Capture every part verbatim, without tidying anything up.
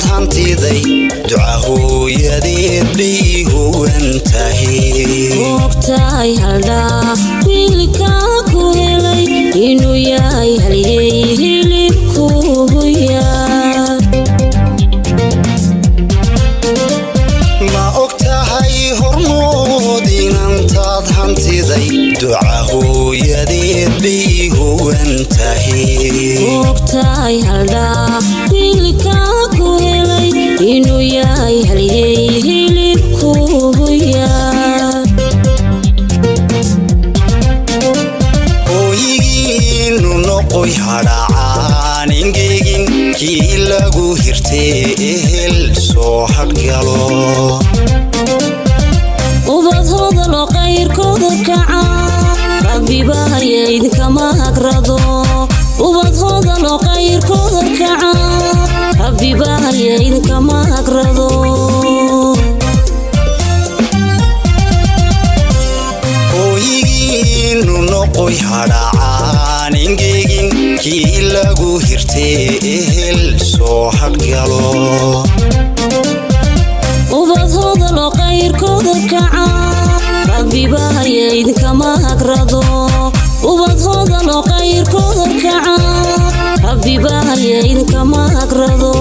هانتيدي دعاه يدي بيه وانتهي وقتاي هلدا ويلكا كوهلي إنو ياي هليي هلبكوهيا ما أقتهي هرمودين انتاد هانتيدي دعاه يدي بيه وانتهي وقتاي هلدا ويلكا كوهلي إنو ياي هليي هلبكوهيا ooyigiinu noqoy hadhacaan ingegin kii lagu hirtee ehel soo hadgalo ubad hodalo qayrkooda kaca rabbi bahaya idinkama hagrado ubad hodalo qayrkooda kaca rabbi bahaya idinkama hagrado ooyigiinu noqoy hadhacaan ingegin kii lagu hirtee ehel soo hadgalo ubad hodalo qayrkooda kaca rabbi bahaya idinkama hagrado ubad hodalo qayrkooda kaca rabbi bahaya idinkama hagrado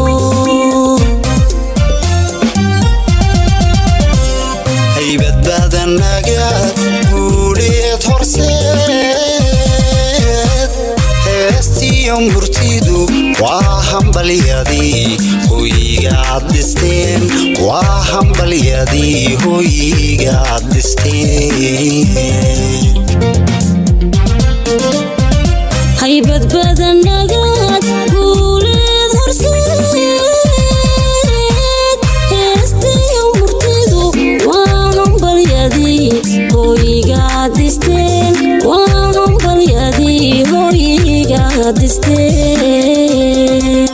haybad badan nagaad guuleed horseed heestiyo murtidu waa hambalyadii hoyigaad dhisteen waa hambalyadii hoyigaad dhisteen haybad badan nagaad guuleed horseed heestiyo murtidu waa hambalyadii hoyigaad dhisteen waa hambalyadii hoyigaad dhisteen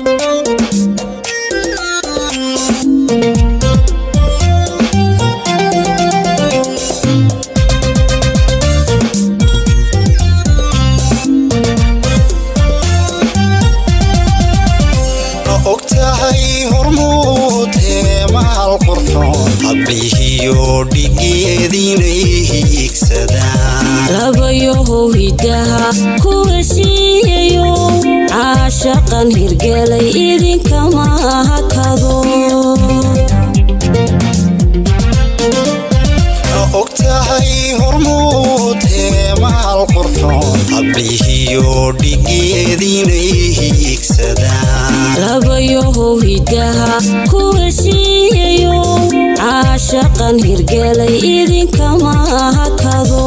ogtahay hormuud heemaal qurxoon hablihiyo dhigeediinay hiigsadaan labayohow hidaha ku heshiiyayo caashaqan hirgelay idinkama hakado ogtahay hormuud heemaal qurxoon hablihiyo dhigeediinay hiigsadaan labayohow hidaha ku heshiiyayo caashaqan hirgelay idinkama hakado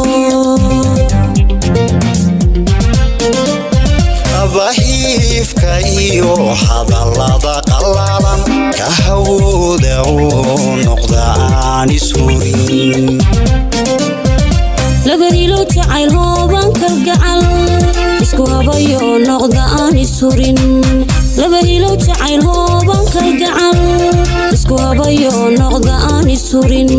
abahiifka iyo hadallada qallalan ka hawooda oo noqda aan ishurin labadiilo jacayl hooban kalgacal isku habayo noqda aan ishurin labadiilo jacayl hooban kalgacal isku habayo noqda aan ishurin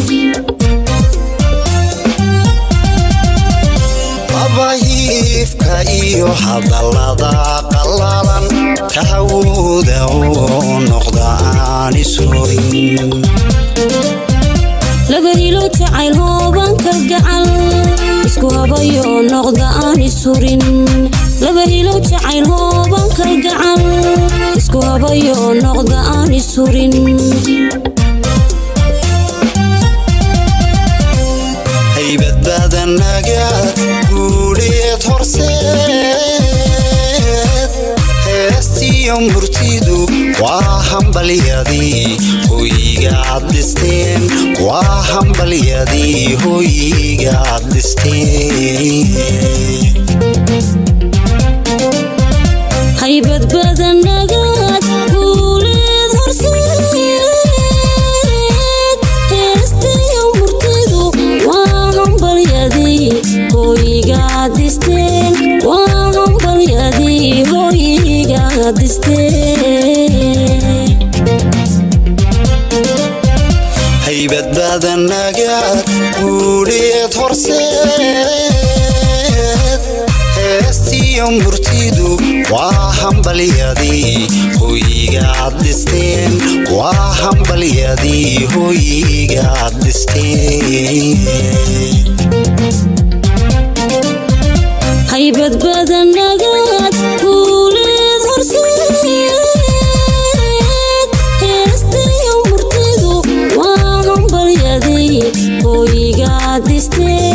abahiifka iyo hadallada qallalan ka hawooda oo noqda aan ishurin labadiilo jacayl hooban kalgacal isku habayo noqda aan ishurin labadiilo jacayl hooban kalgacal isku habayo noqda aan ishurin haybad badan nagaad guuleed horseed heestiyo murtidu waa hambalyadii hoyigaad dhisteen waa hambalyadii hoyigaad dhisteen haybad badan nagaad guuleed horseed heestiyo murtidu waa hambalyadii hoyigaad dhisteen waa hambalyadii hoyigaad dhisteen haybad badan nagaad guuleed horseed heestiyo heestiyo murtidu waa hambalyadii hoyigaad dhisteen waa hambalyadii hoyigaad dhisteen haybad badan nagaad kuuleed horseed heestiyo murtidu waa hambalyadii hoyigaad dhisteen